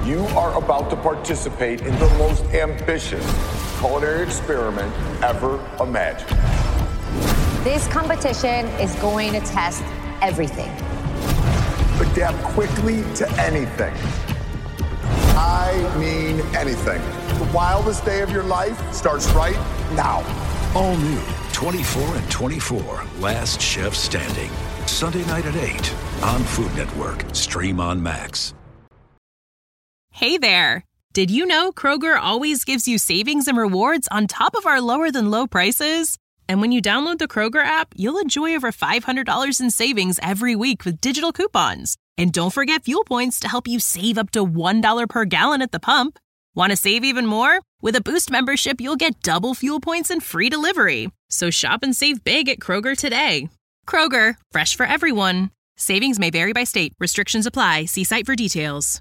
You are about to participate in the most ambitious culinary experiment ever imagined. This competition is going to test everything. Adapt quickly to anything. I mean anything. The wildest day of your life starts right now. All new 24 and 24, Last Chef Standing. Sunday night at 8 on Food Network. Stream on Max. Hey there. Did you know Kroger always gives you savings and rewards on top of our lower than low prices? And when you download the Kroger app, you'll enjoy over $500 in savings every week with digital coupons. And don't forget fuel points to help you save up to $1 per gallon at the pump. Want to save even more? With a Boost membership, you'll get double fuel points and free delivery. So shop and save big at Kroger today. Kroger, fresh for everyone. Savings may vary by state. Restrictions apply. See site for details.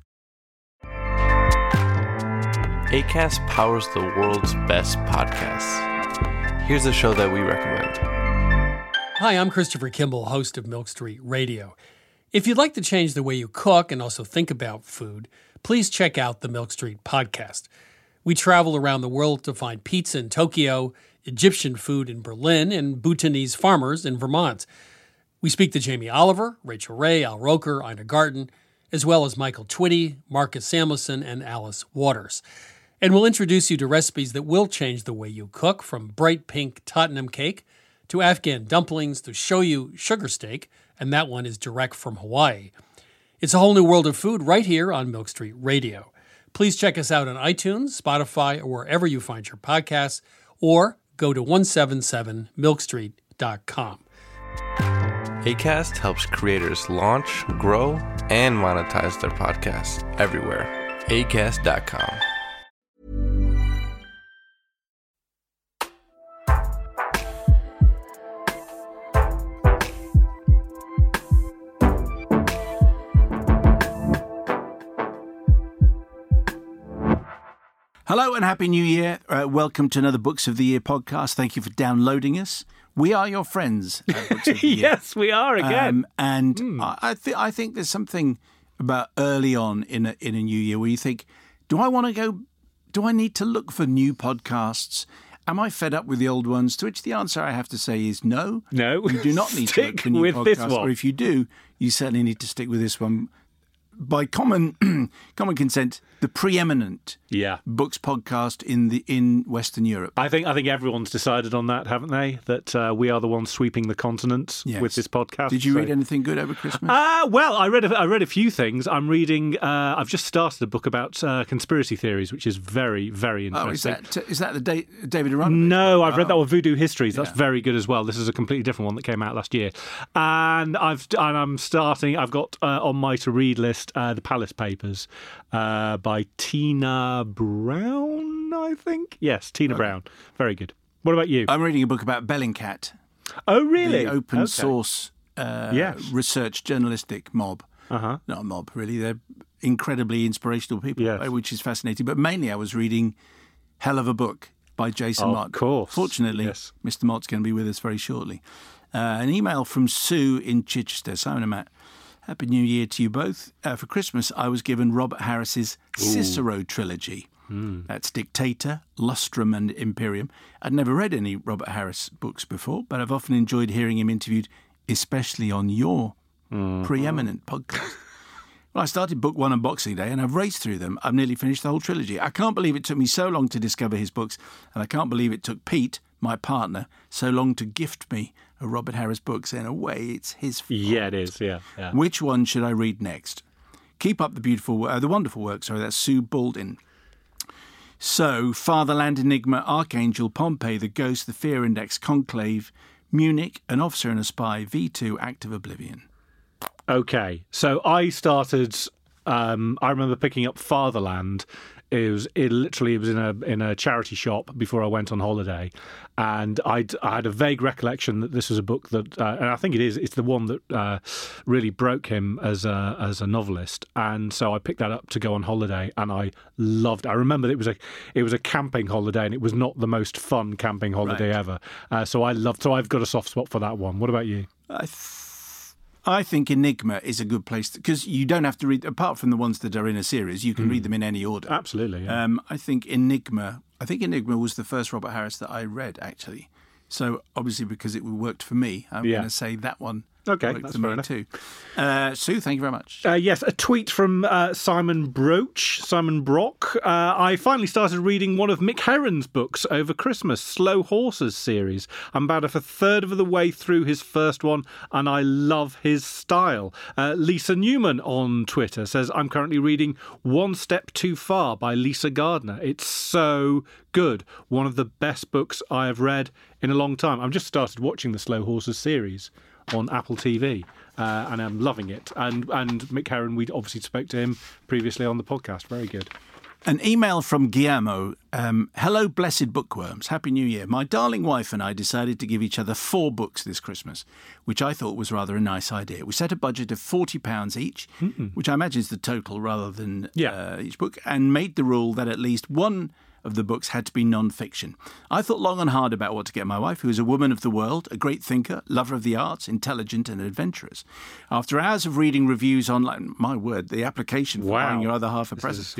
Acast powers the world's best podcasts. Here's a show that we recommend. Hi, I'm Christopher Kimball, host of Milk Street Radio. If you'd like to change the way you cook and also think about food, please check out the Milk Street podcast. We travel around the world to find pizza in Tokyo, Egyptian food in Berlin, and Bhutanese farmers in Vermont. We speak to Jamie Oliver, Rachel Ray, Al Roker, Ina Garten, as well as Michael Twitty, Marcus Samuelson, and Alice Waters. And we'll introduce you to recipes that will change the way you cook, from bright pink Tottenham cake to Afghan dumplings to shoyu sugar steak, and that one is direct from Hawaii. It's a whole new world of food right here on Milk Street Radio. Please check us out on iTunes, Spotify, or wherever you find your podcasts, or go to 177milkstreet.com. Acast helps creators launch, grow, and monetize their podcasts everywhere. Acast.com. Hello and Happy New Year. Welcome to another Books of the Year podcast. Thank you for downloading us. We are your friends at Books of the Year. Yes, we are again. I think there's something about early on in a new year where you think, do I need to look for new podcasts? Am I fed up with the old ones? To which the answer I have to say is no. No. You do not need to look for new with podcasts. this one. Or if you do, you certainly need to stick with this one. By common consent, the preeminent books podcast in Western Europe. I think everyone's decided on that, haven't they? That we are the ones sweeping the continent with this podcast. Did you read anything good over Christmas? Well, I read a few things. I'm reading. I've just started a book about conspiracy theories, which is very, very interesting. Oh, is that the David Aronovich? No, I've read that one, Voodoo Histories. That's very good as well. This is a completely different one that came out last year, and I'm starting. I've got on my to read list The Palace Papers by Tina Brown, I think. Yes, Tina Brown. Very good. What about you? I'm reading a book about Bellingcat. Oh, really? The open source research journalistic mob. Uh-huh. Not a mob, really. They're incredibly inspirational people, which is fascinating. But mainly I was reading Hell of a Book by Jason Mott. Of course. Fortunately, Mr. Mott's going to be with us very shortly. An email from Sue in Chichester. Simon and Matt, Happy New Year to you both. For Christmas, I was given Robert Harris's Cicero trilogy. That's Dictator, Lustrum and Imperium. I'd never read any Robert Harris books before, but I've often enjoyed hearing him interviewed, especially on your preeminent podcast. Well, I started book one on Boxing Day and I've raced through them. I've nearly finished the whole trilogy. I can't believe it took me so long to discover his books, and I can't believe it took Pete, my partner, so long to gift me a Robert Harris book. So in a way, it's his fault. Yeah, it is, yeah. Which one should I read next? Keep up the wonderful work. Sorry, that's Sue Baldwin. So, Fatherland Enigma, Archangel, Pompeii, The Ghost, The Fear Index, Conclave, Munich, An Officer and a Spy, V2, Act of Oblivion. Okay, so I started. I remember picking up Fatherland. It was in a charity shop before I went on holiday, and I had a vague recollection that this was a book that, and I think it is. It's the one that really broke him as a novelist, and so I picked that up to go on holiday, and I loved. I remember it was a camping holiday, and it was not the most fun camping holiday ever. So I loved. So I've got a soft spot for that one. What about you? I think Enigma is a good place because you don't have to read, apart from the ones that are in a series, you can read them in any order. Absolutely. Yeah. I think Enigma was the first Robert Harris that I read, actually. So obviously because it worked for me, I'm going to say that one. Okay, worked that's for fair me enough. too. Sue, thank you very much. Yes, a tweet from Simon Brock. I finally started reading one of Mick Herron's books over Christmas, Slow Horses series. I'm about a third of the way through his first one, and I love his style. Lisa Newman on Twitter says, I'm currently reading One Step Too Far by Lisa Gardner. It's so good. One of the best books I have read in a long time. I've just started watching the Slow Horses series on Apple TV, and I'm loving it. And Mick Herron, we obviously spoke to him previously on the podcast. Very good. An email from Guillermo. Hello, blessed bookworms. Happy New Year. My darling wife and I decided to give each other 4 books this Christmas, which I thought was rather a nice idea. We set a budget of £40 each, which I imagine is the total rather than each book, and made the rule that at least one of the books had to be non-fiction. I thought long and hard about what to get my wife, who is a woman of the world, a great thinker, lover of the arts, intelligent and adventurous. After hours of reading reviews online, my word, the application for buying your other half a present.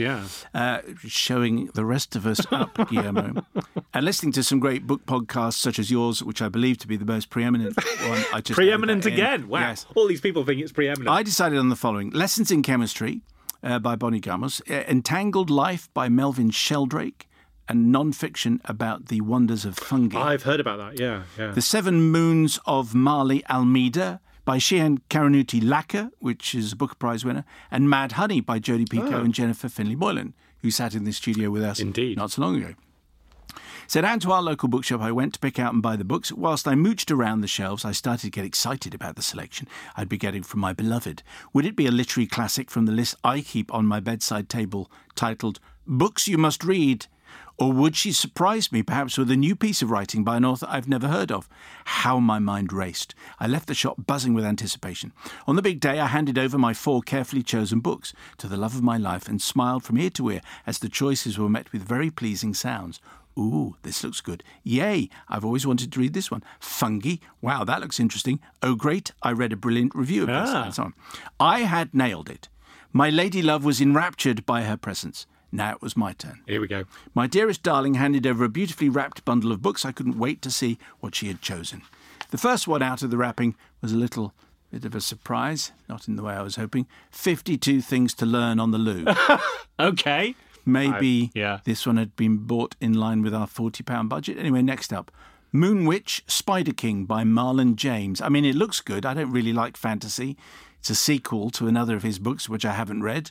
Showing the rest of us up, Guillermo. And listening to some great book podcasts such as yours, which I believe to be the most preeminent one. I just preeminent again? Wow. Yes. All these people think it's preeminent. I decided on the following. Lessons in Chemistry by Bonnie Gamos, Entangled Life by Melvin Sheldrake, and non-fiction about the wonders of fungi. I've heard about that, yeah. The 7 Moons of Marley Almeida by Shehan Karanuti-Laka, which is a Booker Prize winner, and Mad Honey by Jodie Picoult and Jennifer Finley-Boylan, who sat in the studio with us not so long ago. So down to our local bookshop I went to pick out and buy the books. Whilst I mooched around the shelves, I started to get excited about the selection I'd be getting from my beloved. Would it be a literary classic from the list I keep on my bedside table titled Books You Must Read? Or would she surprise me, perhaps with a new piece of writing by an author I've never heard of? How my mind raced. I left the shop buzzing with anticipation. On the big day, I handed over my 4 carefully chosen books to the love of my life and smiled from ear to ear as the choices were met with very pleasing sounds. Ooh, this looks good. Yay, I've always wanted to read this one. Fungi, wow, that looks interesting. Oh, great, I read a brilliant review of this, and so on. I had nailed it. My lady love was enraptured by her presence. Now it was my turn. Here we go. My dearest darling handed over a beautifully wrapped bundle of books. I couldn't wait to see what she had chosen. The first one out of the wrapping was a little bit of a surprise, not in the way I was hoping. 52 Things to Learn on the Loo. Okay. Maybe this one had been bought in line with our £40 budget. Anyway, next up, Moon Witch, Spider King by Marlon James. I mean, it looks good. I don't really like fantasy. It's a sequel to another of his books, which I haven't read.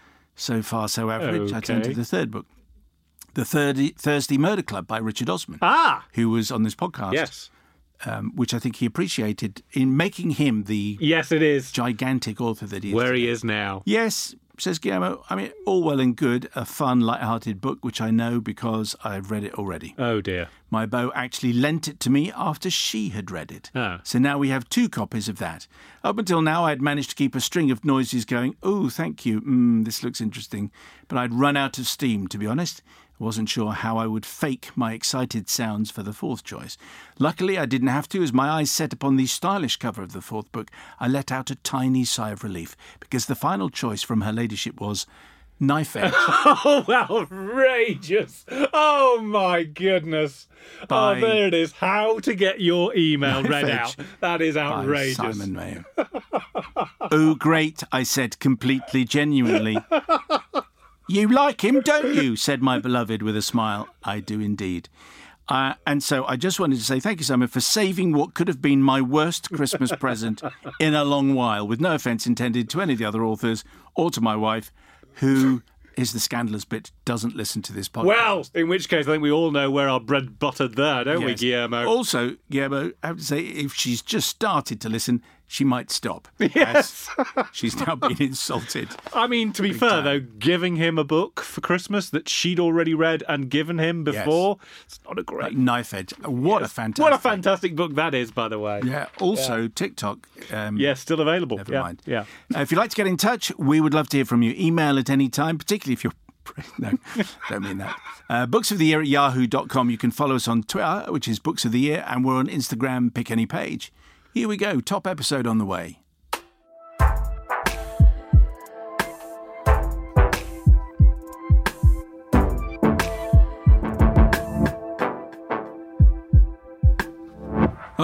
So far, so average. I turn to the third book. The Thursday Murder Club by Richard Osman, who was on this podcast. Yes. Which I think he appreciated in making him the gigantic author that he is. Where he is now. Yes, says Guillermo. I mean, all well and good, a fun, light-hearted book, which I know because I've read it already. Oh, dear. My beau actually lent it to me after she had read it. So now we have 2 copies of that. Up until now, I'd managed to keep a string of noises going, oh, thank you, this looks interesting. But I'd run out of steam, to be honest. I wasn't sure how I would fake my excited sounds for the 4th choice. Luckily, I didn't have to. As my eyes set upon the stylish cover of the 4th book, I let out a tiny sigh of relief, because the final choice from her ladyship was Knife Edge. Oh, outrageous. Oh, my goodness. By there it is. How to get your email read out. That is outrageous. By Simon Mayo. Oh, great, I said completely genuinely. You like him, don't you? Said my beloved with a smile. I do indeed. And so I just wanted to say thank you, Simon, for saving what could have been my worst Christmas present in a long while, with no offence intended to any of the other authors or to my wife, who is the scandalous bit, doesn't listen to this podcast. Well, in which case I think we all know where our bread buttered there, don't we, Guillermo? Also, Guillermo, I have to say, if she's just started to listen, she might stop. Yes. She's now been insulted. I mean, to be fair, though, giving him a book for Christmas that she'd already read and given him before, it's not a great... Knife Edge. What a fantastic... What a fantastic book that is, by the way. Yeah. Also, TikTok. Still available. Never mind. Yeah. If you'd like to get in touch, we would love to hear from you. Email at any time, particularly if you're... No, don't mean that. Books of the Year at yahoo.com. You can follow us on Twitter, which is Books of the Year, and we're on Instagram, pick any page. Here we go, top episode on the way.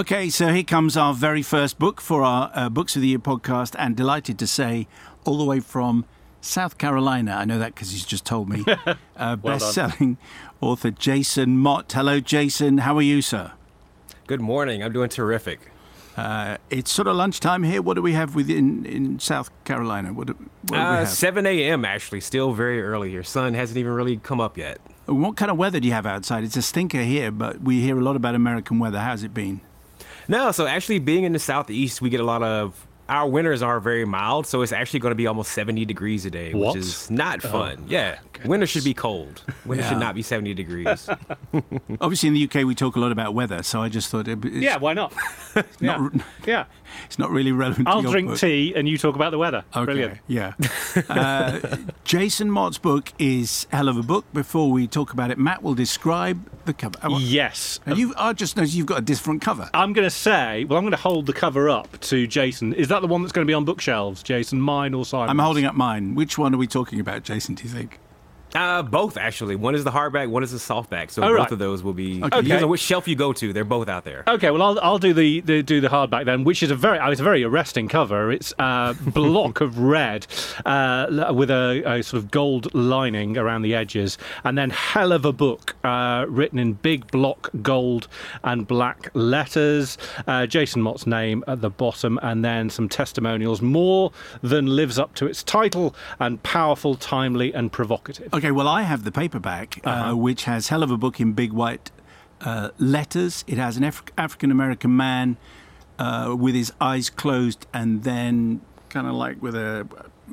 Okay, so here comes our very first book for our Books of the Year podcast, and delighted to say, all the way from South Carolina, I know that because he's just told me, best-selling author Jason Mott. Hello, Jason. How are you, sir? Good morning. I'm doing terrific. It's sort of lunchtime here. What do we have in South Carolina? What do we have? 7 a.m. actually, still very early here. Sun hasn't even really come up yet. What kind of weather do you have outside? It's a stinker here, but we hear a lot about American weather. How's it been? No, so actually being in the Southeast, we get a lot of... Our winters are very mild, so it's actually going to be almost 70 degrees a day, which is not fun. Yeah, winter should be cold. Winter should not be 70 degrees. Obviously, in the UK, we talk a lot about weather, so I just thought... why not? It's not really relevant I'll to your drink book. tea and you talk about the weather. Okay, Brilliant. Yeah. Jason Mott's book is a hell of a book. Before we talk about it, Matt will describe the cover. Yes. And I just noticed you've got a different cover. I'm going to hold the cover up to Jason. Is that the one that's going to be on bookshelves, Jason? Mine or Simon's? I'm holding up mine. Which one are we talking about, Jason, do you think? Both, actually. One is the hardback, one is the softback. So both of those will be... Okay. Depends on which shelf you go to. They're both out there. Okay, well, I'll do the hardback then, which is it's a very arresting cover. It's a block of red with a sort of gold lining around the edges, and then hell of a book written in big block gold and black letters. Jason Mott's name at the bottom, and then some testimonials. More than lives up to its title, and powerful, timely, and provocative. Okay, well, I have the paperback, which has hell of a book in big white letters. It has an African-American man with his eyes closed and then kind of like with a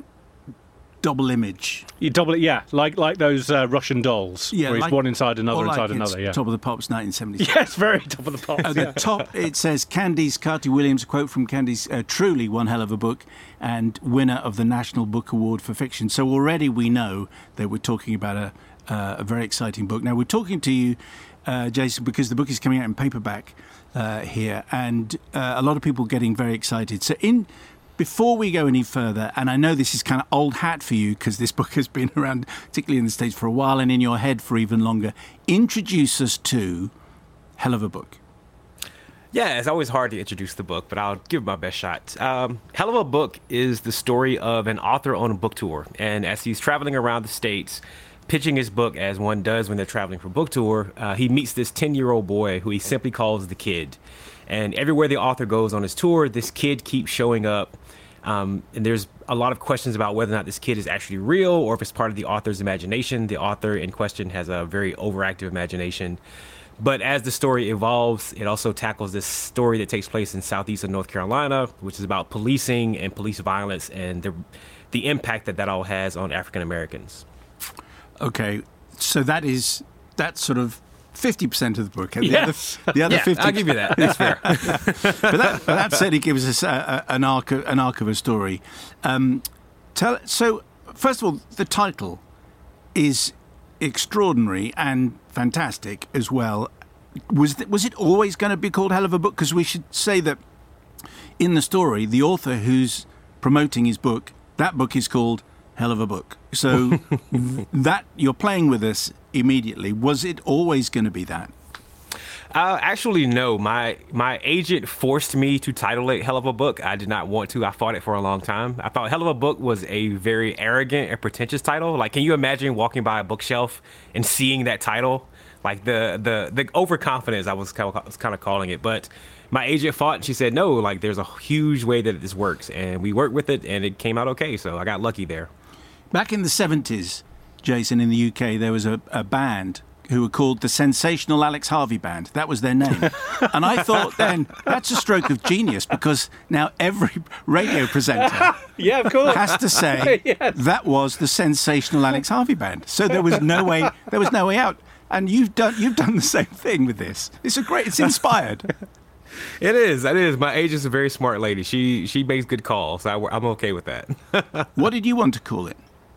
double image. You double it, like those Russian dolls. Yeah, where it's like, one inside another, like inside another, yeah. Top of the Pops, 1976. Yes, very top of the Pops. At the top, it says, Candice Carty-Williams, a quote from Candice, truly one hell of a book, and winner of the National Book Award for Fiction. So already we know that we're talking about a very exciting book. Now, we're talking to you, Jason, because the book is coming out in paperback here, and a lot of people getting very excited. So before we go any further, and I know this is kind of old hat for you because this book has been around, particularly in the States, for a while and in your head for even longer, introduce us to hell of a book. Yeah, it's always hard to introduce the book, but I'll give it my best shot. Hell of a Book is the story of an author on a book tour, and as he's traveling around the States, pitching his book as one does when they're traveling for book tour, he meets this 10-year-old boy who he simply calls the Kid. And everywhere the author goes on his tour, this kid keeps showing up. And there's a lot of questions about whether or not this kid is actually real or if it's part of the author's imagination. The author in question has a very overactive imagination. But as the story evolves, it also tackles this story that takes place in southeast of North Carolina, which is about policing and police violence and the impact that all has on African Americans. Okay, so that's sort of 50% of the book. Yes. The other 50%. I'll give you that. That's fair. but that certainly gives us an arc of a story. So, first of all, the title is extraordinary and fantastic as well. Was it always going to be called Hell of a Book? Because we should say that in the story, the author who's promoting his book, that book is called Hell of a Book. So that you're playing with us immediately. Was it always going to be that? Actually, no. My agent forced me to title it Hell of a Book. I did not want to. I fought it for a long time. I thought Hell of a Book was a very arrogant and pretentious title. Like, can you imagine walking by a bookshelf and seeing that title? Like the overconfidence, I was kind of calling it. But my agent fought, and she said, no, like there's a huge way that this works. And we worked with it, and it came out okay. So I got lucky there. Back in the 70s, Jason, in the UK, there was a band who were called the Sensational Alex Harvey Band. That was their name. And I thought then, that's a stroke of genius, because now every radio presenter yeah, of course. has to say yes. that was the Sensational Alex Harvey Band. So there was no way out. And you've done the same thing with this. It's inspired. It is. My agent's a very smart lady. She makes good calls. I'm okay with that. What did you want to call it?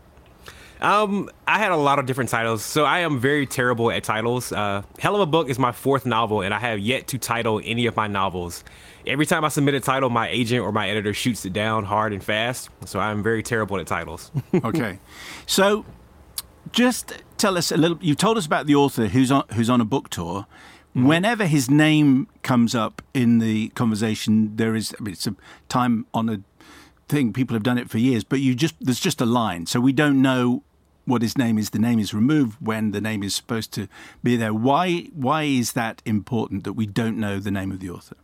I had a lot of different titles, so I am very terrible at titles. Hell of a Book is my fourth novel, and I have yet to title any of my novels. Every time I submit a title, my agent or my editor shoots it down hard and fast, so I'm very terrible at titles. Okay. So just tell us a little. You told us about the author who's on a book tour. Whenever his name comes up in the conversation, it's a time-honoured thing. People have done it for years, but there's just a line. So we don't know what his name is. The name is removed when the name is supposed to be there. Why is that important that we don't know the name of the author?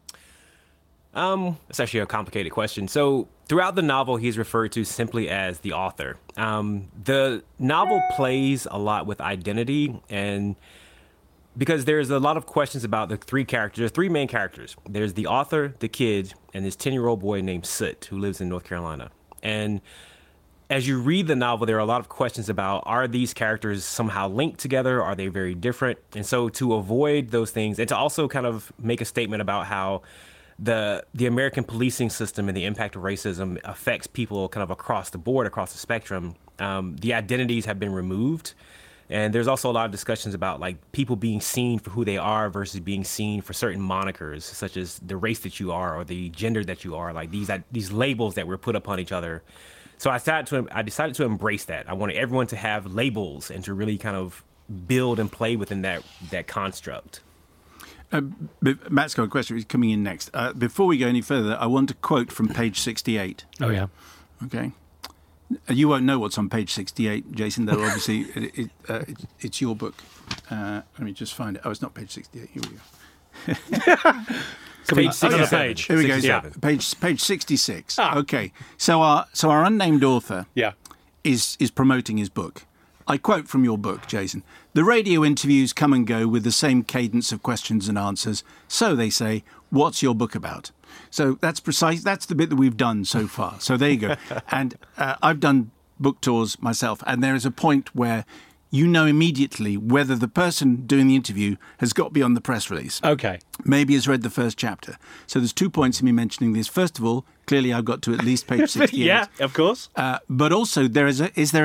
It's actually a complicated question. So throughout the novel, he's referred to simply as the author. The novel plays a lot with identity, and because there's a lot of questions about the three characters. There's three main characters. There's the author, the kid, and this 10-year-old boy named Soot, who lives in North Carolina. And as you read the novel, there are a lot of questions about, are these characters somehow linked together? Are they very different? And so to avoid those things, and to also kind of make a statement about how the American policing system and the impact of racism affects people kind of across the board, across the spectrum, the identities have been removed. And there's also a lot of discussions about like people being seen for who they are versus being seen for certain monikers, such as the race that you are or the gender that you are, like these labels that were put upon each other. So I decided to embrace that. I wanted everyone to have labels and to really kind of build and play within that construct. Matt's got a question. He's coming in next. Before we go any further, I want to quote from page 68. Oh, yeah. Okay. You won't know what's on page 68, Jason, though obviously it's your book. Let me just find it. Oh, it's not page 68. Here we go. Page 67. Here we go. Yeah. Page 66. Okay. So our unnamed author is promoting his book. I quote from your book, Jason. The radio interviews come and go with the same cadence of questions and answers. So they say, what's your book about? So that's the bit that we've done so far. So there you go. And I've done book tours myself, and there is a point where you know immediately whether the person doing the interview has got beyond the press release. Okay. Maybe has read the first chapter. So there's 2 points in me mentioning this. First of all, clearly I've got to at least page 68. Yeah, of course. But also that's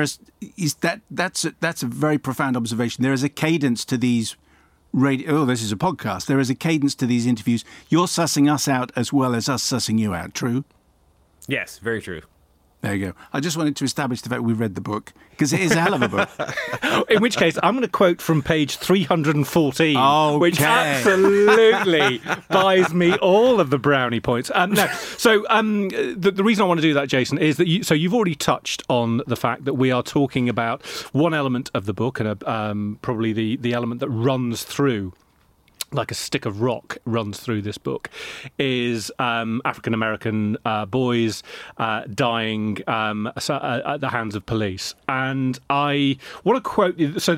a very profound observation. There is a cadence to these this is a podcast. There is a cadence to these interviews. You're sussing us out as well as us sussing you out. True? Yes, very true. There you go. I just wanted to establish the fact we've read the book, because it is a hell of a book. In which case, I'm going to quote from page 314, okay, which absolutely buys me all of the brownie points. The reason I want to do that, Jason, is that you've already touched on the fact that we are talking about one element of the book, and probably the element that runs through, like a stick of rock runs through this book, is African-American boys dying at the hands of police. And I want to quote,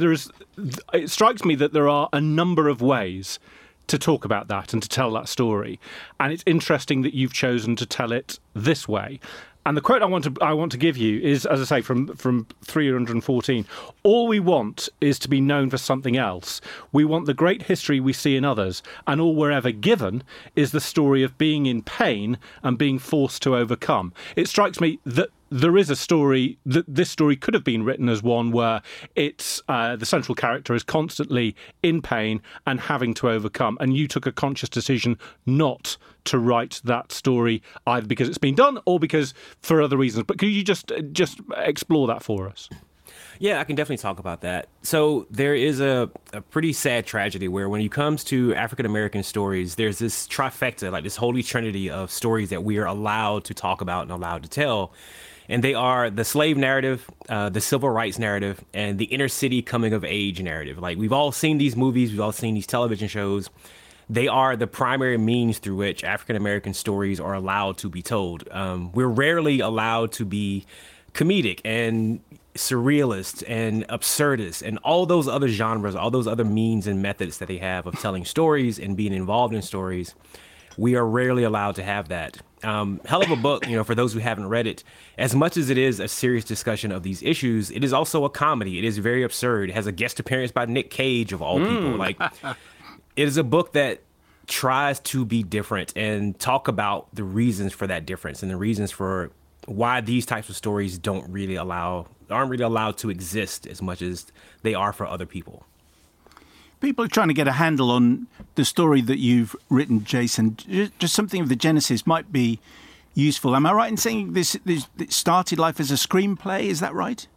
it strikes me that there are a number of ways to talk about that and to tell that story. And it's interesting that you've chosen to tell it this way. And the quote I want to give you is, as I say, from 314. All we want is to be known for something else. We want the great history we see in others, and all we're ever given is the story of being in pain and being forced to overcome. It strikes me that there is a story that this story could have been written as one where it's the central character is constantly in pain and having to overcome, and you took a conscious decision not to write that story, either because it's been done or because for other reasons. But could you just explore that for us? Yeah, I can definitely talk about that. So there is a pretty sad tragedy where when it comes to African-American stories, there's this trifecta, like this holy trinity of stories that we are allowed to talk about and allowed to tell. And they are the slave narrative, the civil rights narrative, and the inner city coming of age narrative. Like, we've all seen these movies, we've all seen these television shows. They are the primary means through which African-American stories are allowed to be told. We're rarely allowed to be comedic and surrealist and absurdist and all those other genres, all those other means and methods that they have of telling stories and being involved in stories. We are rarely allowed to have that. Hell of a book, for those who haven't read it. As much as it is a serious discussion of these issues, it is also a comedy. It is very absurd. It has a guest appearance by Nick Cage, of all people. Like, it is a book that tries to be different and talk about the reasons for that difference and the reasons for why these types of stories aren't really allowed to exist as much as they are for other people. People are trying to get a handle on the story that you've written, Jason. Just something of the genesis might be useful. Am I right in saying this started life as a screenplay? Is that right?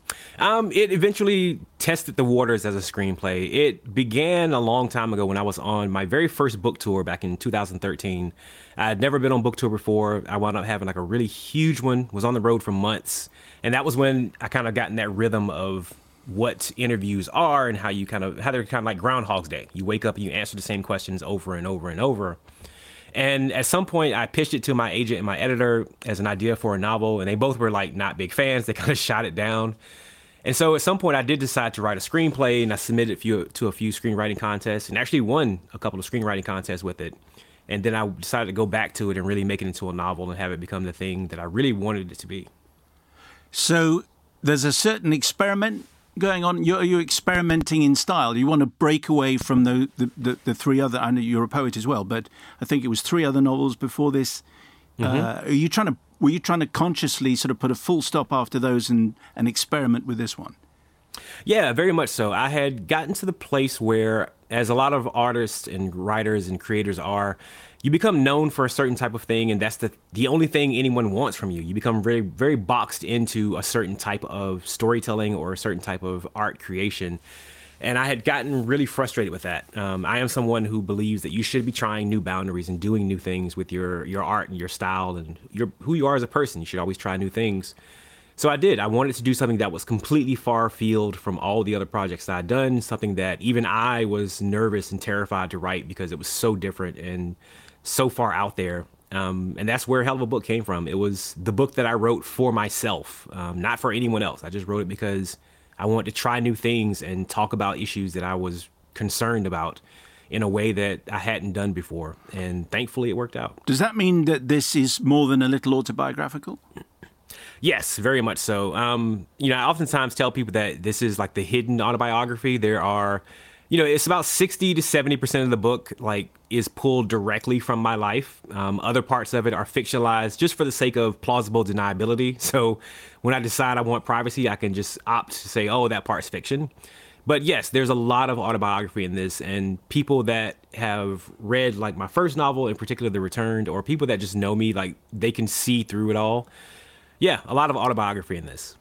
It eventually tested the waters as a screenplay. It began a long time ago when I was on my very first book tour back in 2013. I had never been on book tour before. I wound up having like a really huge one, was on the road for months. And that was when I kind of got in that rhythm of what interviews are and how they're kind of like Groundhog's Day. You wake up and you answer the same questions over and over and over. And at some point, I pitched it to my agent and my editor as an idea for a novel, and they both were like not big fans. They kind of shot it down. And so at some point, I did decide to write a screenplay, and I submitted to a few screenwriting contests and actually won a couple of screenwriting contests with it. And then I decided to go back to it and really make it into a novel and have it become the thing that I really wanted it to be. So there's a certain experiment going on. Are you experimenting in style? You want to break away from the three other, I know you're a poet as well, but I think it was three other novels before this. Mm-hmm. Were you trying to consciously sort of put a full stop after those and experiment with this one? Yeah, very much so. I had gotten to the place where, as a lot of artists and writers and creators are, you become known for a certain type of thing, and that's the only thing anyone wants from you. You become very, very boxed into a certain type of storytelling or a certain type of art creation. And I had gotten really frustrated with that. I am someone who believes that you should be trying new boundaries and doing new things with your art and your style and who you are as a person. You should always try new things. So I did. I wanted to do something that was completely far afield from all the other projects that I'd done, something that even I was nervous and terrified to write because it was so different and so far out there. And that's where Hell of a Book came from. It was the book that I wrote for myself, not for anyone else. I just wrote it because I wanted to try new things and talk about issues that I was concerned about in a way that I hadn't done before. And thankfully it worked out. Does that mean that this is more than a little autobiographical? Yes, very much so. I oftentimes tell people that this is like the hidden autobiography. There are, it's about 60 to 70% of the book is pulled directly from my life. Other parts of it are fictionalized just for the sake of plausible deniability. So when I decide I want privacy, I can just opt to say, oh, that part's fiction. But yes, there's a lot of autobiography in this, and people that have read like my first novel, in particular The Returned, or people that just know me, like they can see through it all. Yeah, a lot of autobiography in this.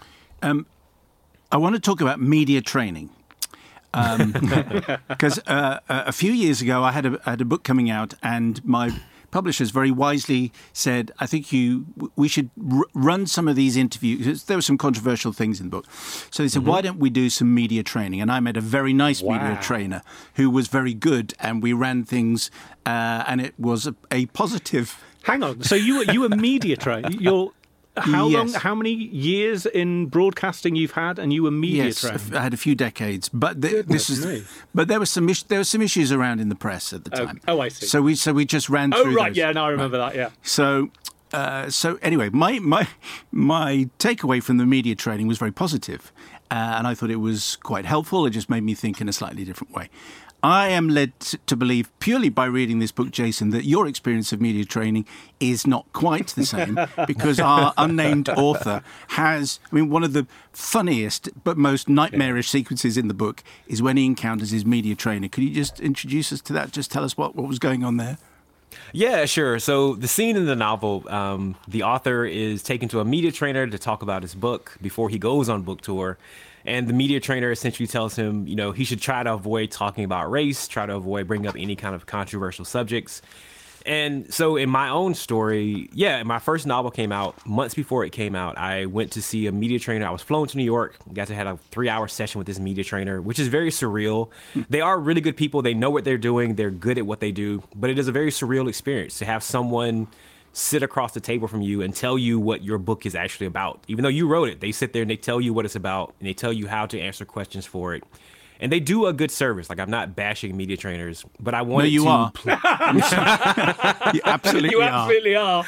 I want to talk about media training. Because a few years ago, I had a book coming out, and my publishers very wisely said, I think we should run some of these interviews. There were some controversial things in the book. So they said, why don't we do some media training? And I met a very nice media trainer who was very good, and we ran things, and it was a positive. Hang on. So you were media trainer. How long? How many years in broadcasting you've had, and you were media trained? Yes, I had a few decades, but there were some issues around in the press at the time. Oh, I see. So we just ran through. Oh, right, those. yeah, no, I remember that. Yeah. So anyway, my takeaway from the media training was very positive, and I thought it was quite helpful. It just made me think in a slightly different way. I am led to believe, purely by reading this book, Jason, that your experience of media training is not quite the same, because our unnamed author has, one of the funniest but most nightmarish sequences in the book is when he encounters his media trainer. Could you just introduce us to that? Just tell us what was going on there. Yeah, sure. So the scene in the novel, the author is taken to a media trainer to talk about his book before he goes on book tour. And the media trainer essentially tells him, he should try to avoid talking about race, try to avoid bringing up any kind of controversial subjects. And so in my own story, my first novel came out months before it came out. I went to see a media trainer. I was flown to New York, got to have a 3-hour session with this media trainer, which is very surreal. They are really good people. They know what they're doing. They're good at what they do. But it is a very surreal experience to have someone sit across the table from you and tell you what your book is actually about. Even though you wrote it, they sit there and they tell you what it's about, and they tell you how to answer questions for it. And they do a good service. Like, I'm not bashing media trainers, but I wanted to... No, you are. You absolutely are.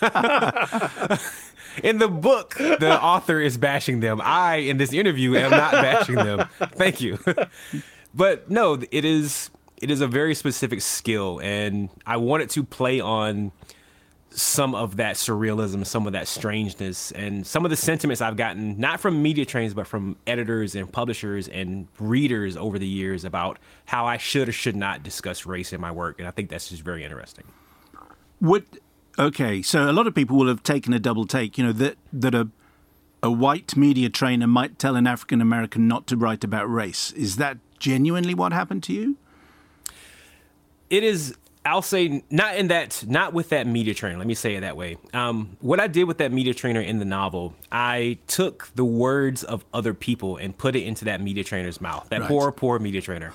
In the book, the author is bashing them. I, in this interview, am not bashing them. Thank you. But no, it is a very specific skill, and I wanted to play on some of that surrealism, some of that strangeness, and some of the sentiments I've gotten, not from media trainers, but from editors and publishers and readers over the years about how I should or should not discuss race in my work. And I think that's just very interesting. Okay, so a lot of people will have taken a double take, that a white media trainer might tell an African American not to write about race. Is that genuinely what happened to you? It is. I'll say not with that media trainer. Let me say it that way. What I did with that media trainer in the novel, I took the words of other people and put it into that media trainer's mouth. That poor media trainer.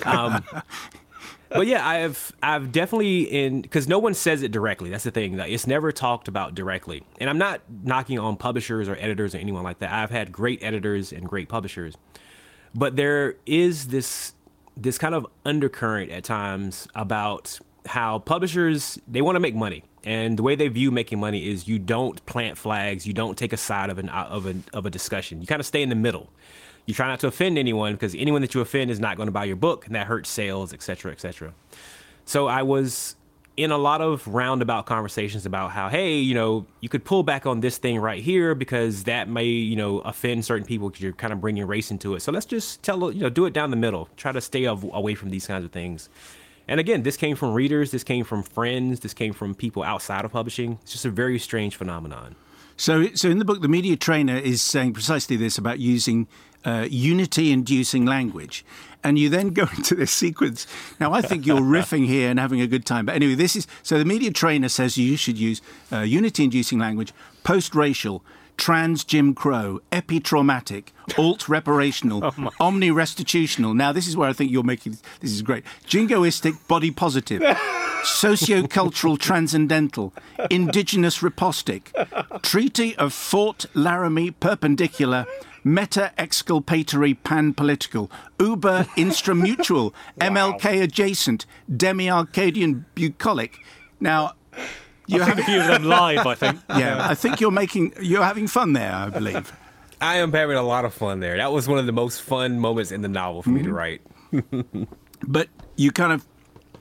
But yeah, I've definitely because no one says it directly. That's the thing. Like, it's never talked about directly. And I'm not knocking on publishers or editors or anyone like that. I've had great editors and great publishers. But there is this kind of undercurrent at times about how publishers, they want to make money. And the way they view making money is you don't plant flags, you don't take a side of a discussion. You kind of stay in the middle. You try not to offend anyone, because anyone that you offend is not going to buy your book, and that hurts sales, et cetera, et cetera. So I was in a lot of roundabout conversations about how, hey, you could pull back on this thing right here because that may, offend certain people because you're kind of bringing race into it. So let's just do it down the middle. Try to stay away from these kinds of things. And again, this came from readers, this came from friends, this came from people outside of publishing. It's just a very strange phenomenon. So in the book, the media trainer is saying precisely this about using unity-inducing language. And you then go into this sequence. Now, I think you're riffing here and having a good time. But anyway, so the media trainer says you should use unity-inducing language, post-racial, trans-Jim Crow, epi-traumatic, alt-reparational, omni-restitutional. Now, this is where I think you're making... This is great. Jingoistic, body-positive, socio-cultural, transcendental, indigenous, ripostic, Treaty of Fort Laramie, perpendicular, meta-exculpatory, pan-political, uber-instramutual, MLK adjacent, demi-Arcadian bucolic. Now... I've seen a few of them live, I think. Yeah, I think you're having fun there, I believe. I am having a lot of fun there. That was one of the most fun moments in the novel for me to write. But you kind of...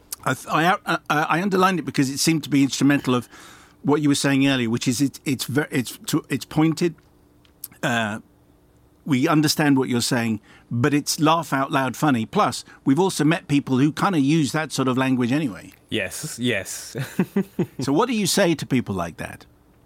I underlined it because it seemed to be instrumental of what you were saying earlier, which is it's pointed. We understand what you're saying, but it's laugh out loud funny. Plus, we've also met people who kind of use that sort of language anyway. Yes. So what do you say to people like that?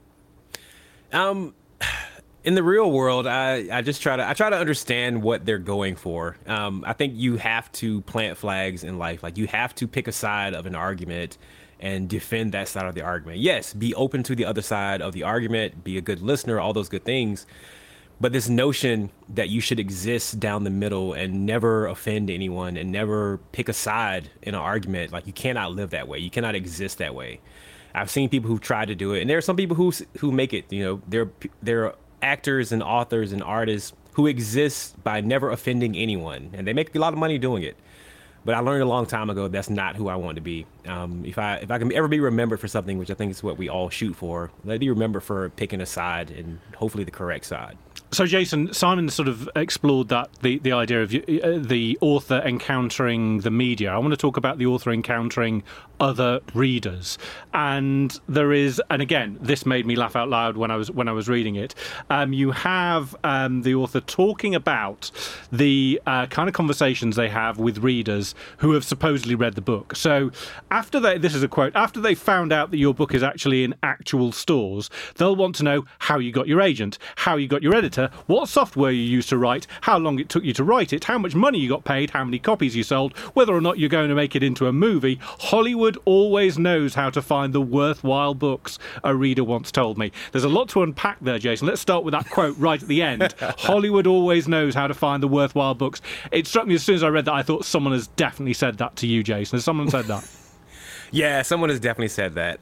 In the real world, I try to understand what they're going for. I think you have to plant flags in life. Like, you have to pick a side of an argument and defend that side of the argument. Yes, be open to the other side of the argument, be a good listener, all those good things. But this notion that you should exist down the middle and never offend anyone and never pick a side in an argument, like, you cannot live that way. You cannot exist that way. I've seen people who've tried to do it, and there are some people who make it. They're actors and authors and artists who exist by never offending anyone, and they make a lot of money doing it. But I learned a long time ago that's not who I want to be. If I can ever be remembered for something, which I think is what we all shoot for, let me remember for picking a side, and hopefully the correct side. So, Jason, Simon sort of explored the idea of the author encountering the media. I want to talk about the author encountering other readers. And there is, and again, this made me laugh out loud when I was reading it. You have the author talking about the kind of conversations they have with readers who have supposedly read the book. So this is a quote, after they found out that your book is actually in actual stores, they'll want to know how you got your agent, how you got your editor, what software you used to write, how long it took you to write it, how much money you got paid, how many copies you sold, whether or not you're going to make it into a movie. Hollywood always knows how to find the worthwhile books, a reader once told me. There's a lot to unpack there, Jason. Let's start with that quote right at the end. Hollywood always knows how to find the worthwhile books. It struck me as soon as I read that, I thought someone has definitely said that to you, Jason. Has someone said that? Yeah, someone has definitely said that.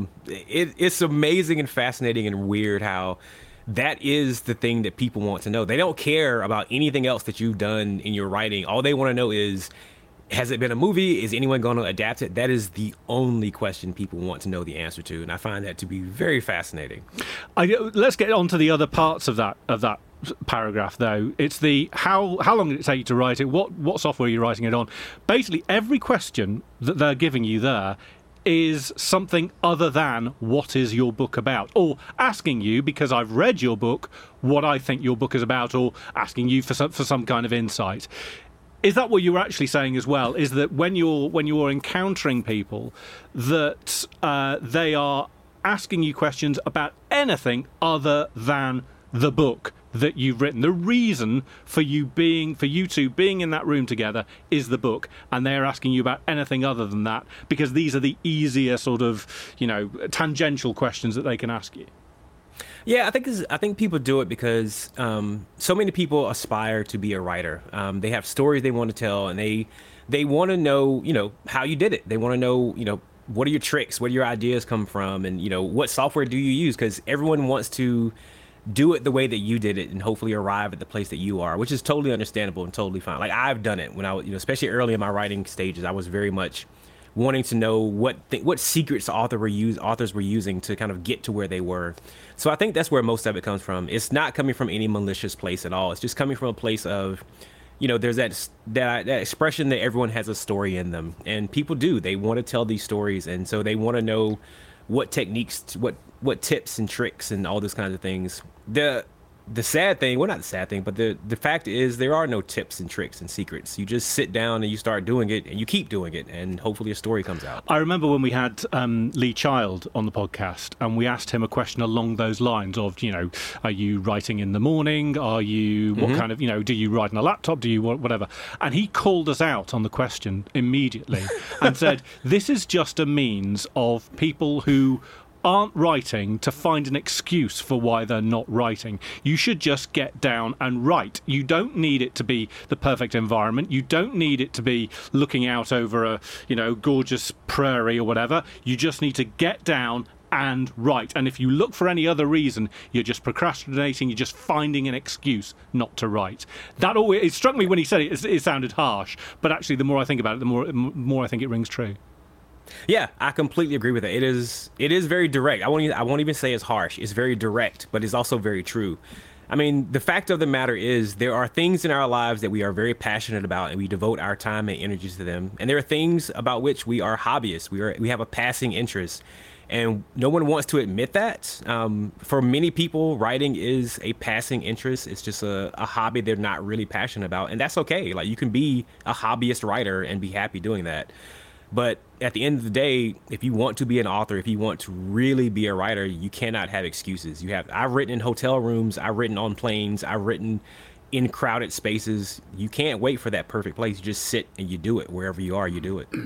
It's amazing and fascinating and weird how that is the thing that people want to know. They don't care about anything else that you've done in your writing. All they want to know is, has it been a movie? Is anyone going to adapt it? That is the only question people want to know the answer to, and I find that to be very fascinating. Let's get on to the other parts of that paragraph, though. It's the how long did it take you to write it? What software are you writing it on? Basically, every question that they're giving you there is something other than what is your book about, or asking you, because I've read your book, what I think your book is about, or asking you for some kind of insight. Is that what you're actually saying as well? Is that when you're encountering people, that they are asking you questions about anything other than the book that you've written. The reason for you two being in that room together is the book, and they're asking you about anything other than that, because these are the easier sort of, tangential questions that they can ask you. Yeah, I think people do it because so many people aspire to be a writer. They have stories they want to tell, and they want to know, how you did it. They want to know, what are your tricks? Where do your ideas come from? And, what software do you use? Because everyone wants to do it the way that you did it and hopefully arrive at the place that you are, which is totally understandable and totally fine. Like, I've done it when I was, especially early in my writing stages. I was very much wanting to know what secrets authors were using to kind of get to where they were. So I think that's where most of it comes from. It's not coming from any malicious place at all. It's just coming from a place of, there's that expression that everyone has a story in them, and people do. They want to tell these stories, and so they want to know what techniques, what tips and tricks and all those kinds of things. The sad thing, well, not the sad thing, but the fact is there are no tips and tricks and secrets. You just sit down and you start doing it, and you keep doing it, and hopefully a story comes out. I remember when we had Lee Child on the podcast, and we asked him a question along those lines of, are you writing in the morning? Are you, what kind of, do you write on a laptop? Do you whatever? And he called us out on the question immediately and said, this is just a means of people who aren't writing to find an excuse for why they're not writing. You should just get down and write. You don't need it to be the perfect environment. You don't need it to be looking out over a, gorgeous prairie or whatever. You just need to get down and write. And if you look for any other reason, you're just procrastinating, you're just finding an excuse not to write. It struck me when he said it, it sounded harsh, but actually the more I think about it, the more I think it rings true. Yeah, I completely agree with it. It is very direct. I won't even say it's harsh. It's very direct, but it's also very true. I mean, the fact of the matter is there are things in our lives that we are very passionate about, and we devote our time and energy to them. And there are things about which we are hobbyists. We have a passing interest, and no one wants to admit that. For many people, writing is a passing interest. It's just a hobby they're not really passionate about, and that's okay. Like, you can be a hobbyist writer and be happy doing that. But at the end of the day, if you want to be an author, if you want to really be a writer, you cannot have excuses. I've written in hotel rooms, I've written on planes, I've written in crowded spaces. You can't wait for that perfect place. You just sit and you do it. Wherever you are, you do it.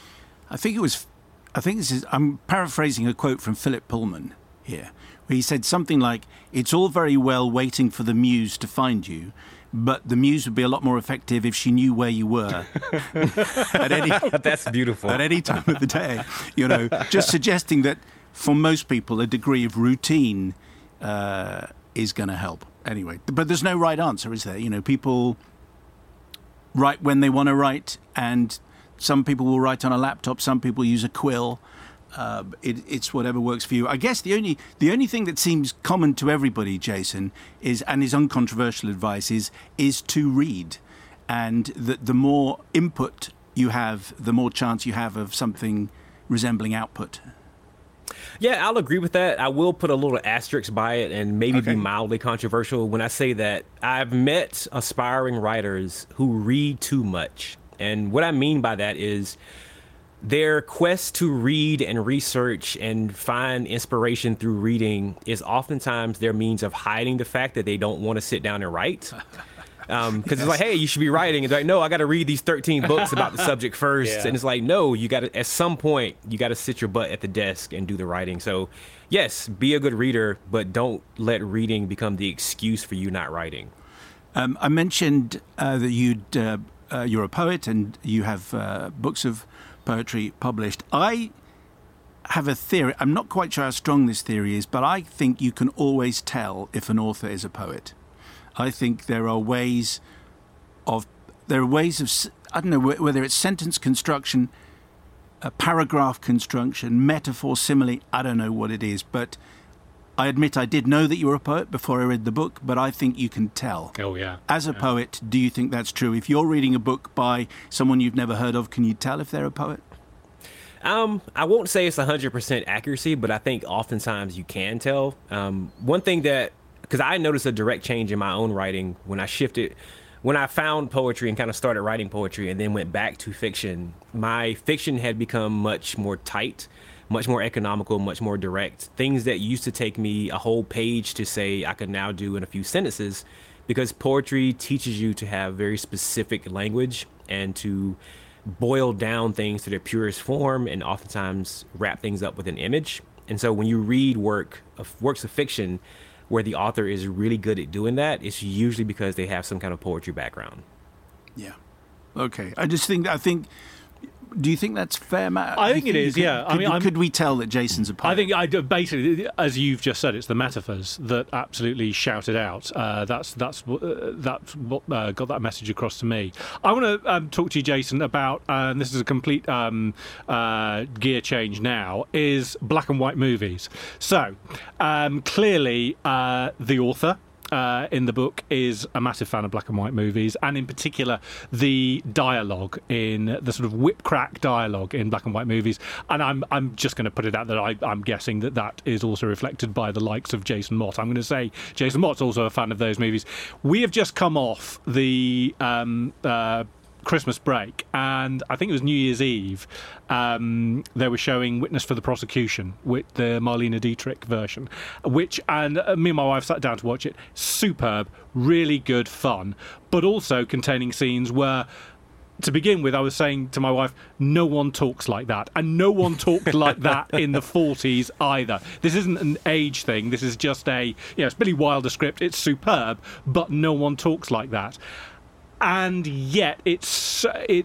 I'm paraphrasing a quote from Philip Pullman here, where he said something like, "It's all very well waiting for the muse to find you, but the muse would be a lot more effective if she knew where you were That's beautiful. At any time of the day." Just suggesting that for most people, a degree of routine is going to help. Anyway, but there's no right answer, is there? People write when they want to write, and some people will write on a laptop, some people use a quill. It's whatever works for you. I guess the only thing that seems common to everybody, Jason, is uncontroversial advice is to read, and the more input you have, the more chance you have of something resembling output. Yeah, I'll agree with that. I will put a little asterisk by it and maybe be mildly controversial when I say that I've met aspiring writers who read too much. And what I mean by that is their quest to read and research and find inspiration through reading is oftentimes their means of hiding the fact that they don't want to sit down and write. Because it's like, hey, you should be writing. It's like, no, I got to read these 13 books about the subject first. Yeah. And it's like, no, you got to, at some point, you got to sit your butt at the desk and do the writing. So, yes, be a good reader, but don't let reading become the excuse for you not writing. I mentioned that you're a poet and you have books of poetry published. I have a theory. I'm not quite sure how strong this theory is, but I think you can always tell if an author is a poet. I think there are ways of I don't know whether it's sentence construction, paragraph construction, metaphor, simile. I don't know what it is, but I admit I did know that you were a poet before I read the book, but I think you can tell. Oh, yeah. As a poet, do you think that's true? If you're reading a book by someone you've never heard of, can you tell if they're a poet? I won't say it's 100% accuracy, but I think oftentimes you can tell. One thing because I noticed a direct change in my own writing when I found poetry and kind of started writing poetry and then went back to fiction. My fiction had become much more tight. much more economical, much more direct. Things that used to take me a whole page to say, I could now do in a few sentences, because poetry teaches you to have very specific language and to boil down things to their purest form, and oftentimes wrap things up with an image. And so when you read works of fiction where the author is really good at doing that, it's usually because they have some kind of poetry background. Yeah. Okay. I think. Do you think that's fair, Matt? I think it is. Could we tell that Jason's a poet? I think basically, as you've just said, it's the metaphors that absolutely shout it out. That's what got that message across to me. I want to talk to you, Jason, about and this is a complete gear change now. Is black and white movies. So clearly, the author in the book is a massive fan of black and white movies, and in particular the dialogue, in the sort of whip crack dialogue in black and white movies. And I'm just going to put it out that I'm guessing that is also reflected by the likes of Jason Mott. I'm going to say Jason Mott's also a fan of those movies. We have just come off the Christmas break, and I think it was New Year's Eve, they were showing Witness for the Prosecution with the Marlene Dietrich version, and me and my wife sat down to watch it. Superb, really good fun, but also containing scenes where, to begin with, I was saying to my wife, no one talks like that. And no one talked like that in the 40s either. This isn't an age thing. This is just it's Billy Wilder script. It's superb, but no one talks like that. And yet it's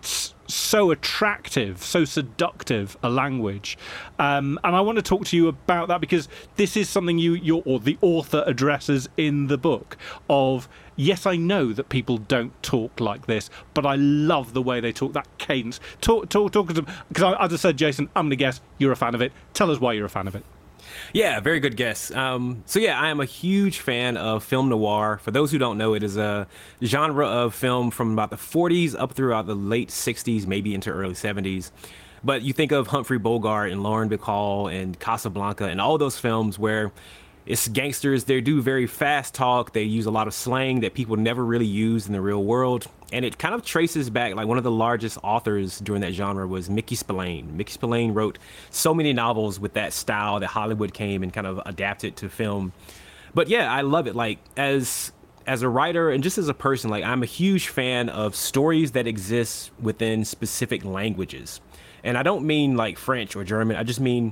so attractive, so seductive a language. And I want to talk to you about that, because this is something the author addresses in the book of, yes, I know that people don't talk like this, but I love the way they talk, that cadence. Talk because as I said, Jason, I'm going to guess you're a fan of it. Tell us why you're a fan of it. Yeah, very good guess. I am a huge fan of film noir. For those who don't know, it is a genre of film from about the 40s up throughout the late 60s, maybe into early 70s. But you think of Humphrey Bogart and Lauren Bacall and Casablanca and all those films where it's gangsters. They do very fast talk. They use a lot of slang that people never really use in the real world. And it kind of traces back, like one of the largest authors during that genre was Mickey Spillane. Mickey Spillane wrote so many novels with that style that Hollywood came and kind of adapted to film. But yeah, I love it. Like as a writer and just as a person, like I'm a huge fan of stories that exist within specific languages. And I don't mean like French or German. I just mean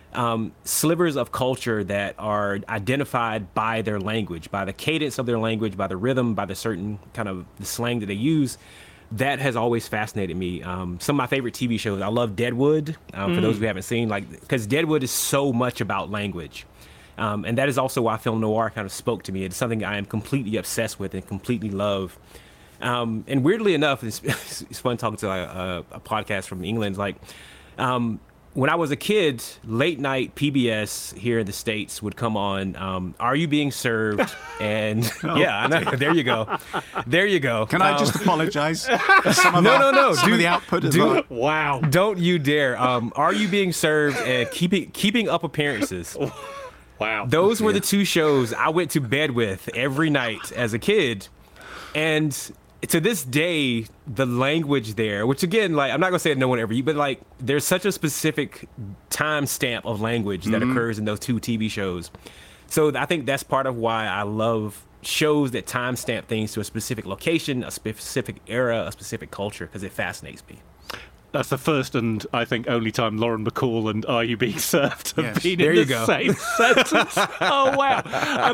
slivers of culture that are identified by their language, by the cadence of their language, by the rhythm, by the certain kind of the slang that they use. That has always fascinated me. Some of my favorite TV shows, I love Deadwood, for those who haven't seen, because Deadwood is so much about language. And that is also why film noir kind of spoke to me. It's something I am completely obsessed with and completely love. And weirdly enough, it's fun talking to a podcast from England. When I was a kid, late night PBS here in the States would come on, Are You Being Served? And yeah, I know. There you go. There you go. Can I just apologize? No. Some of the output as well. Wow. Don't you dare. Are You Being Served? And Keeping Up Appearances. Wow. Those were the two shows I went to bed with every night as a kid. And to this day, the language there, which again, I'm not going to say that no one ever used, but there's such a specific time stamp of language that occurs in those two TV shows. So I think that's part of why I love shows that time stamp things to a specific location, a specific era, a specific culture, because it fascinates me. That's the first and I think only time Lauren Bacall and Are You Being Served have been there in the same sentence. Oh, wow.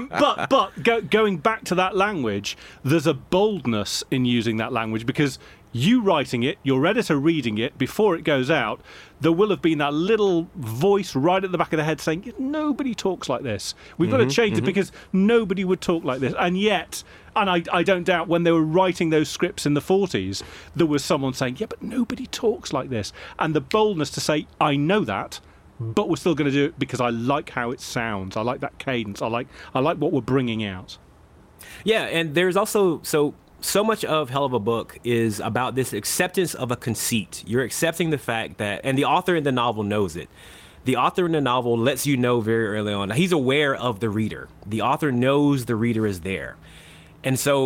But going back to that language, there's a boldness in using that language, because you writing it, your editor reading it, before it goes out, there will have been that little voice right at the back of the head saying, nobody talks like this. We've got to change it because nobody would talk like this. And yet, and I don't doubt when they were writing those scripts in the 40s, there was someone saying, yeah, but nobody talks like this. And the boldness to say, I know that, but we're still going to do it because I like how it sounds. I like that cadence. I like what we're bringing out. Yeah, and there's also... So much of Hell of a Book is about this acceptance of a conceit. You're accepting the fact that, and the author in the novel knows it. The author in the novel lets you know very early on, he's aware of the reader. The author knows the reader is there. And so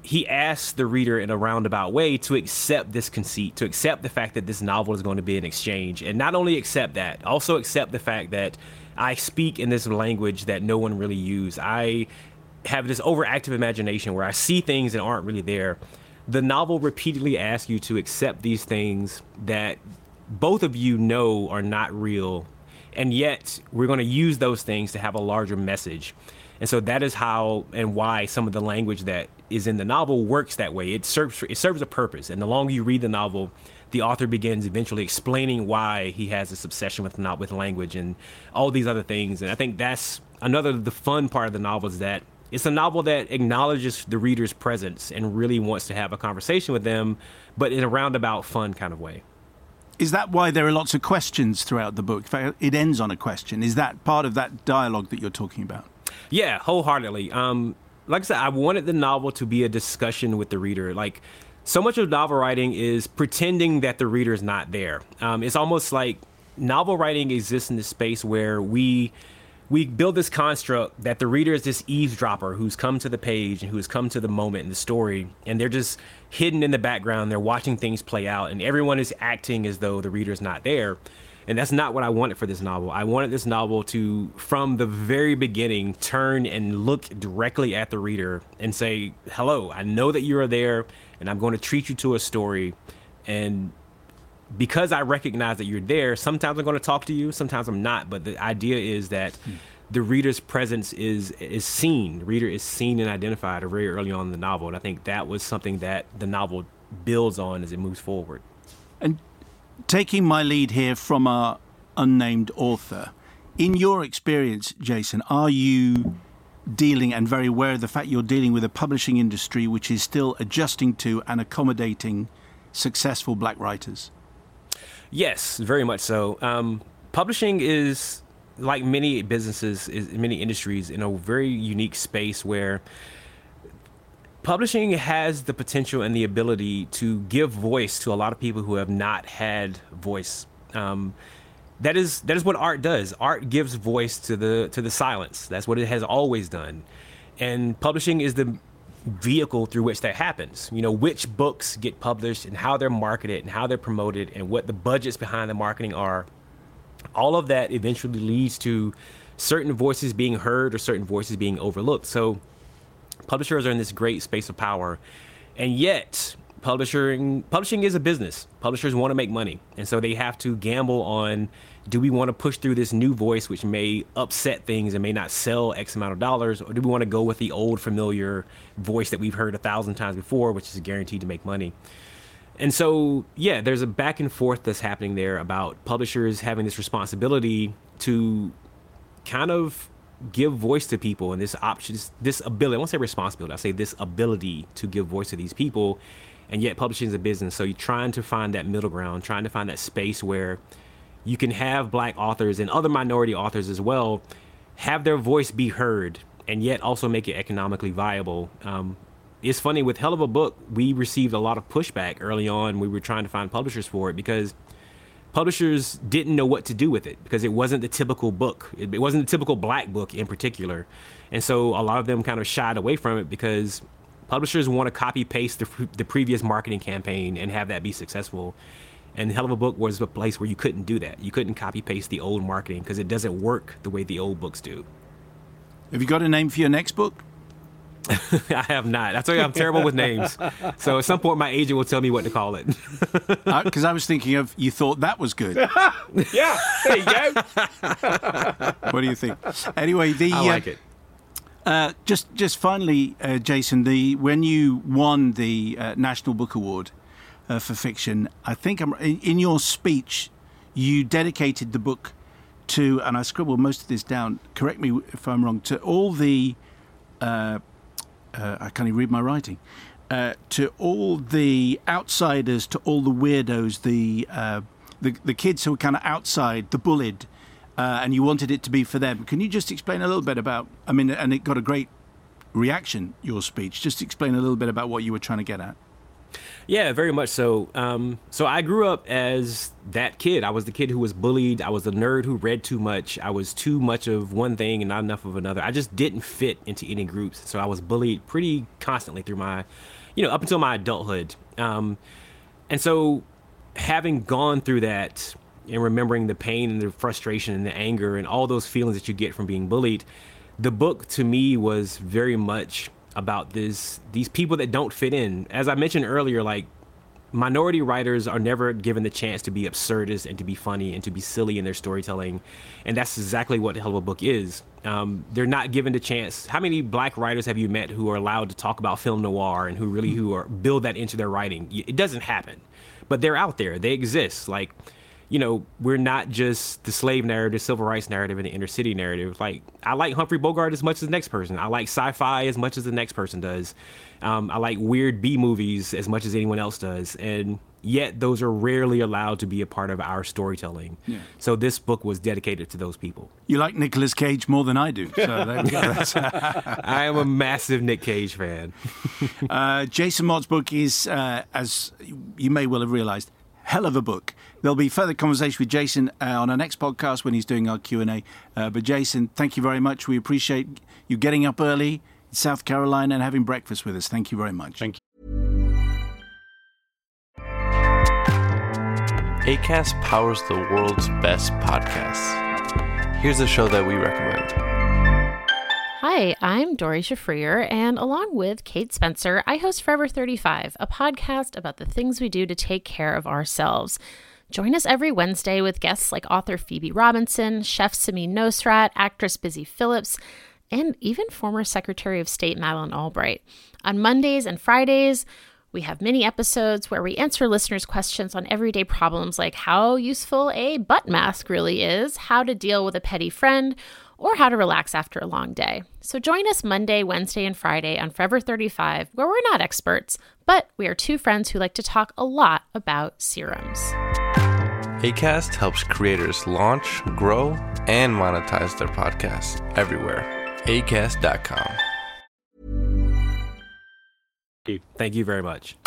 he asks the reader in a roundabout way to accept this conceit, to accept the fact that this novel is going to be an exchange. And not only accept that, also accept the fact that I speak in this language that no one really uses. I have this overactive imagination where I see things that aren't really there. The novel repeatedly asks you to accept these things that both of you know are not real, and yet we're going to use those things to have a larger message. And so that is how and why some of the language that is in the novel works that way. It serves a purpose. And the longer you read the novel, the author begins eventually explaining why he has this obsession with language and all these other things. And I think that's the fun part of the novel, is that it's a novel that acknowledges the reader's presence and really wants to have a conversation with them, but in a roundabout, fun kind of way. Is that why there are lots of questions throughout the book? In fact, it ends on a question. Is that part of that dialogue that you're talking about? Yeah, wholeheartedly. Like I said, I wanted the novel to be a discussion with the reader. Like, so much of novel writing is pretending that the reader is not there. It's almost like novel writing exists in this space where we build this construct that the reader is this eavesdropper who's come to the page and who's come to the moment in the story, and they're just hidden in the background. They're watching things play out, and everyone is acting as though the reader's not there. And that's not what I wanted for this novel. I wanted this novel to, from the very beginning, turn and look directly at the reader and say, hello, I know that you are there, and I'm going to treat you to a story. And because I recognize that you're there, sometimes I'm going to talk to you, sometimes I'm not. But the idea is that the reader's presence is seen. The reader is seen and identified very early on in the novel. And I think that was something that the novel builds on as it moves forward. And taking my lead here from our unnamed author, in your experience, Jason, are you dealing, and very aware of the fact you're dealing with a publishing industry which is still adjusting to and accommodating successful black writers? Yes, very much so. Publishing is, like many businesses, many industries, in a very unique space where publishing has the potential and the ability to give voice to a lot of people who have not had voice. That is what art does. Art gives voice to the silence. That's what it has always done. And publishing is the vehicle through which that happens. You know, which books get published and how they're marketed and how they're promoted and what the budgets behind the marketing are. All of that eventually leads to certain voices being heard or certain voices being overlooked. So publishers are in this great space of power, and yet publishing is a business. Publishers want to make money, and so they have to gamble on, do we want to push through this new voice which may upset things and may not sell X amount of dollars, or do we want to go with the old familiar voice that we've heard 1,000 times before, which is guaranteed to make money? And so, yeah, there's a back and forth that's happening there about publishers having this responsibility to kind of give voice to people, and this ability, I won't say responsibility, I say this ability to give voice to these people. And yet publishing is a business. So you're trying to find that middle ground, trying to find that space where you can have black authors and other minority authors as well have their voice be heard, and yet also make it economically viable. It's funny, with Hell of a Book, we received a lot of pushback early on. We were trying to find publishers for it because publishers didn't know what to do with it, because it wasn't the typical book. It wasn't the typical black book in particular. And so a lot of them kind of shied away from it because publishers want to copy paste the previous marketing campaign and have that be successful. And Hell of a Book was a place where you couldn't do that. You couldn't copy paste the old marketing because it doesn't work the way the old books do. Have you got a name for your next book? I have not. I tell you, I'm terrible with names. So at some point, my agent will tell me what to call it. Because I was thinking of, you thought that was good. Yeah, there you go. What do you think? Anyway, I like it. Just finally, Jason, when you won the National Book Award for fiction, I think in your speech, you dedicated the book to, and I scribbled most of this down, correct me if I'm wrong, to all the, I can't even read my writing, to all the outsiders, to all the weirdos, the kids who were kind of outside, the bullied, and you wanted it to be for them. Can you just explain a little bit about, and it got a great reaction, your speech. Just explain a little bit about what you were trying to get at. Yeah, very much so. So I grew up as that kid. I was the kid who was bullied. I was the nerd who read too much. I was too much of one thing and not enough of another. I just didn't fit into any groups. So I was bullied pretty constantly through my up until my adulthood. And so having gone through that and remembering the pain and the frustration and the anger and all those feelings that you get from being bullied, the book to me was very much about these people that don't fit in. As I mentioned earlier, like, minority writers are never given the chance to be absurdist and to be funny and to be silly in their storytelling. And that's exactly what the Hell of a Book is. They're not given the chance. How many black writers have you met who are allowed to talk about film noir and who build that into their writing? It doesn't happen, but they're out there. They exist. Like, we're not just the slave narrative, civil rights narrative, and the inner city narrative. Like, I like Humphrey Bogart as much as the next person. I like sci-fi as much as the next person does. I like weird B movies as much as anyone else does. And yet those are rarely allowed to be a part of our storytelling. Yeah. So this book was dedicated to those people. You like Nicolas Cage more than I do. So there we go. I am a massive Nick Cage fan. Jason Mott's book is, as you may well have realised, hell of a book. There'll be further conversation with Jason on our next podcast when he's doing our Q&A. But Jason, thank you very much. We appreciate you getting up early in South Carolina and having breakfast with us. Thank you very much. Thank you. Acast powers the world's best podcasts. Here's a show that we recommend. Hi, I'm Dori Shafrir, and along with Kate Spencer, I host Forever 35, a podcast about the things we do to take care of ourselves. Join us every Wednesday with guests like author Phoebe Robinson, chef Samin Nosrat, actress Busy Phillips, and even former Secretary of State Madeleine Albright. On Mondays and Fridays, we have mini episodes where we answer listeners' questions on everyday problems like how useful a butt mask really is, how to deal with a petty friend, or how to relax after a long day. So join us Monday, Wednesday, and Friday on Forever 35, where we're not experts, but we are two friends who like to talk a lot about serums. Acast helps creators launch, grow, and monetize their podcasts everywhere. Acast.com. Thank you very much.